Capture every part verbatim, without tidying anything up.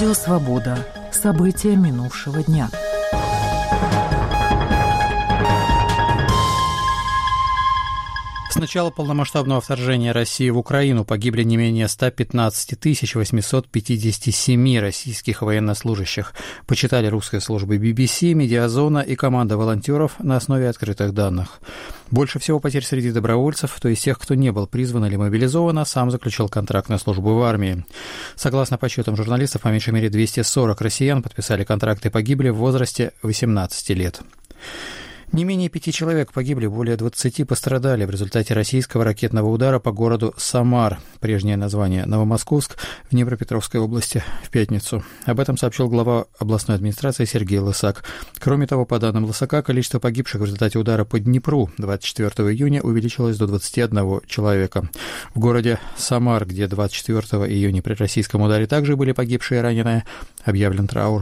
Радио «Свобода». События минувшего дня. С начала полномасштабного вторжения России в Украину погибли не менее ста пятнадцати тысяч восьмисот пятидесяти семи российских военнослужащих, почитали русская служба би би си, Медиазона и команда волонтеров на основе открытых данных. Больше всего потерь среди добровольцев, то есть тех, кто не был призван или мобилизован, а сам заключил контракт на службу в армии. Согласно подсчетам журналистов, по меньшей мере двести сорок россиян подписали контракты и погибли в возрасте восемнадцати лет. Не менее пяти человек погибли, более двадцати пострадали в результате российского ракетного удара по городу Самар, прежнее название Новомосковск, в Днепропетровской области, в пятницу. Об этом сообщил глава областной администрации Сергей Лысак. Кроме того, по данным Лысака, количество погибших в результате удара по Днепру двадцать четвёртого июня увеличилось до двадцати одного человека. В городе Самар, где двадцать четвёртого июня при российском ударе также были погибшие и раненые, объявлен траур.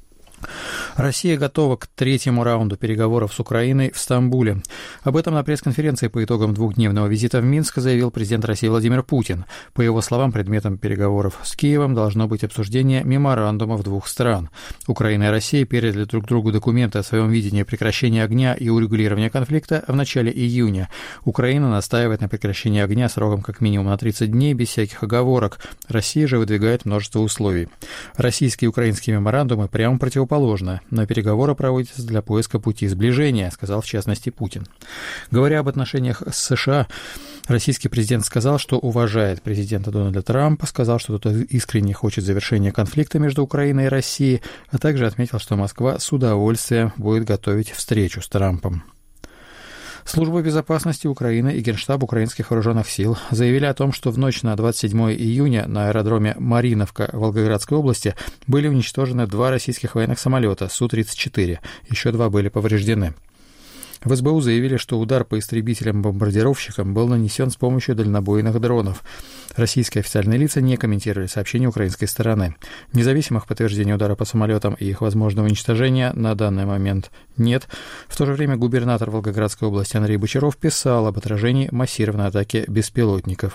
Россия готова к третьему раунду переговоров с Украиной в Стамбуле. Об этом на пресс-конференции по итогам двухдневного визита в Минск заявил президент России Владимир Путин. По его словам, предметом переговоров с Киевом должно быть обсуждение меморандумов двух стран. Украина и Россия передали друг другу документы о своем видении прекращения огня и урегулирования конфликта в начале июня. Украина настаивает на прекращении огня сроком как минимум на тридцать дней без всяких оговорок. Россия же выдвигает множество условий. Российские и украинские меморандумы прямо противоположны, но переговоры проводятся для поиска пути сближения, сказал в частности Путин. Говоря об отношениях с США, российский президент сказал, что уважает президента Дональда Трампа, сказал, что тот искренне хочет завершения конфликта между Украиной и Россией, а также отметил, что Москва с удовольствием будет готовить встречу с Трампом. Служба безопасности Украины и Генштаб украинских вооруженных сил заявили о том, что в ночь на двадцать седьмого июня на аэродроме Мариновка Волгоградской области были уничтожены два российских военных самолета Су тридцать четыре, еще два были повреждены. В эс бэ у заявили, что удар по истребителям-бомбардировщикам был нанесен с помощью дальнобойных дронов. Российские официальные лица не комментировали сообщения украинской стороны. Независимых подтверждений удара по самолетам и их возможного уничтожения на данный момент нет. В то же время губернатор Волгоградской области Андрей Бочаров писал об отражении массированной атаки беспилотников.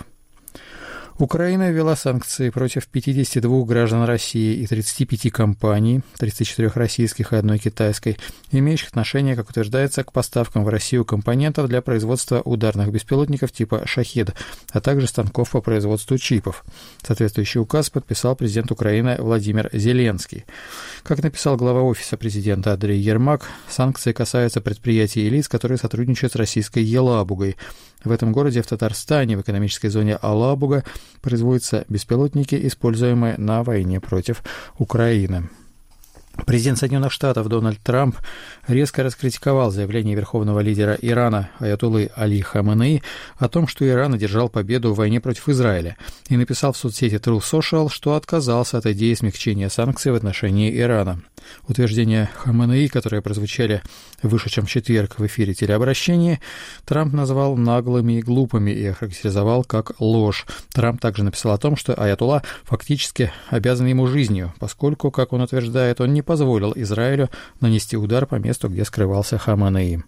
Украина ввела санкции против пятидесяти двух граждан России и тридцати пяти компаний, тридцати четырёх российских и одной китайской, имеющих отношение, как утверждается, к поставкам в Россию компонентов для производства ударных беспилотников типа «Шахед», а также станков по производству чипов. Соответствующий указ подписал президент Украины Владимир Зеленский. Как написал глава офиса президента Андрей Ермак, санкции касаются предприятий и лиц, которые сотрудничают с российской «Елабугой». В этом городе в Татарстане, в экономической зоне Алабуга, производятся беспилотники, используемые на войне против Украины. Президент Соединенных Штатов Дональд Трамп резко раскритиковал заявление верховного лидера Ирана аятоллы Али Хаменеи о том, что Иран одержал победу в войне против Израиля, и написал в соцсети Truth Social, что отказался от идеи смягчения санкций в отношении Ирана. Утверждения Хаменеи, которые прозвучали в вышедшем в четверг в эфире телеобращения, Трамп назвал наглыми и глупыми и охарактеризовал как ложь. Трамп также написал о том, что аятолла фактически обязан ему жизнью, поскольку, как он утверждает, он не позволил Израилю нанести удар по месту, где скрывался Хаменеи.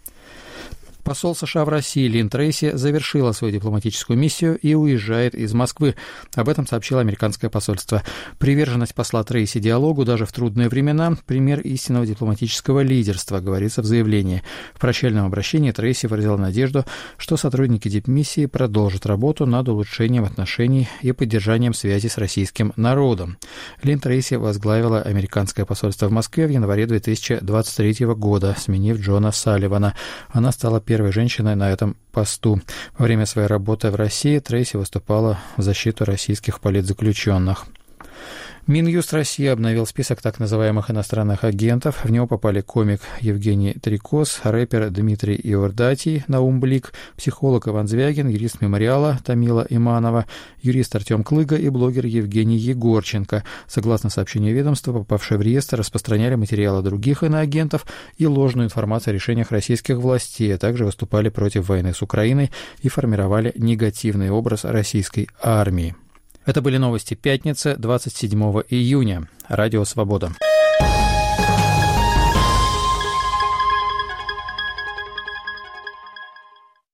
Посол США в России Лин Трейси завершила свою дипломатическую миссию и уезжает из Москвы. Об этом сообщило американское посольство. Приверженность посла Трейси диалогу даже в трудные времена – пример истинного дипломатического лидерства, говорится в заявлении. В прощальном обращении Трейси выразила надежду, что сотрудники дипмиссии продолжат работу над улучшением отношений и поддержанием связи с российским народом. Лин Трейси возглавила американское посольство в Москве в январе две тысячи двадцать третьего года, сменив Джона Салливана. Она стала первой первой женщиной на этом посту. Во время своей работы в России Трейси выступала в защиту российских политзаключенных. Минюст России обновил список так называемых иностранных агентов. В него попали комик Евгений Трикос, рэпер Дмитрий Иордатий, Наум Блик, психолог Иван Звягин, юрист мемориала Тамила Иманова, юрист Артем Клыга и блогер Евгений Егорченко. Согласно сообщению ведомства, попавшие в реестр распространяли материалы других иноагентов и ложную информацию о решениях российских властей, а также выступали против войны с Украиной и формировали негативный образ российской армии. Это были новости пятницы, двадцать седьмого июня. Радио «Свобода».